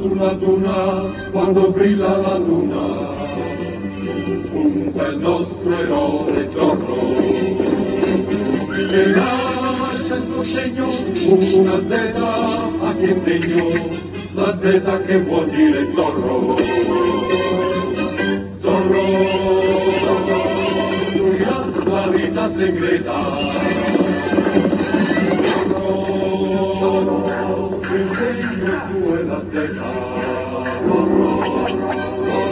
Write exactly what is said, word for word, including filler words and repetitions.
sulla duna quando brilla la luna, spunta il nostro eroe Zorro, che lascia il suo segno, una Z a chi è degno, la Z che vuol dire Zorro. Zorro, lui ha la vita segreta, Zorro, il segno suo è la Z. Zorro,